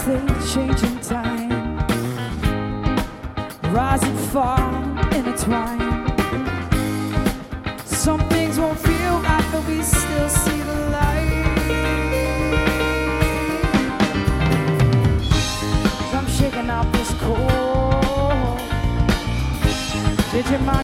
they change in time, rise and fall intertwine. Some things won't feel right, but we still see the light. 'Cause I'm shaking out this cold. Did your mind